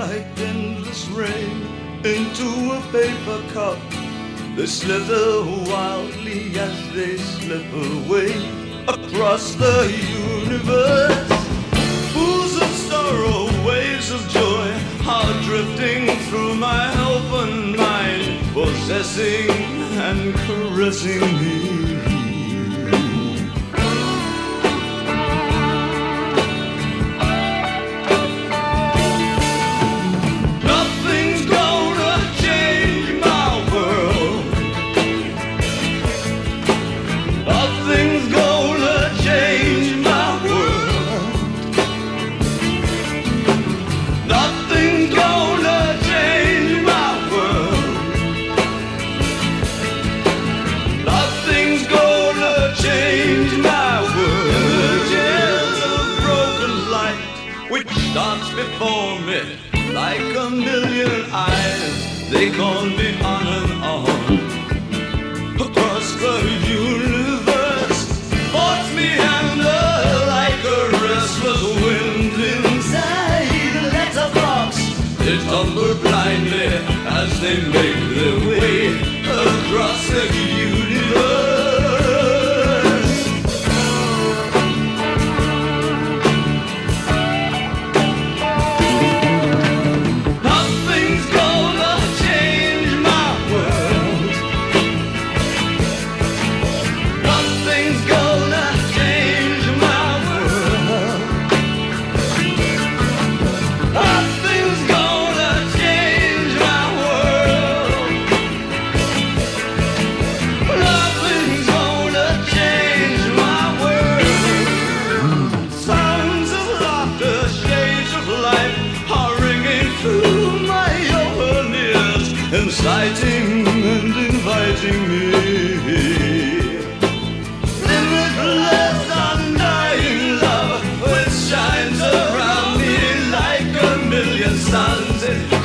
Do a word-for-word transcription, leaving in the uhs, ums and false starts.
like endless rain into a paper cup. They slither wildly as they slip away across the universe. Pools of sorrow, waves of joy are drifting through my open mind, possessing and caressing me. Which dance before me like a million eyes. They call me on and on across the universe. Force me under like a restless wind inside a letterbox. They tumble blindly as they make their way across the universe. Inciting and inviting me, limitless undying love, which shines around me like a million suns.